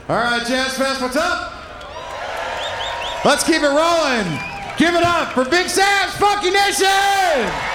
All right, Jazz Fest, what's up? Let's keep it rolling. Give it up for Big Sam's Funky Nation!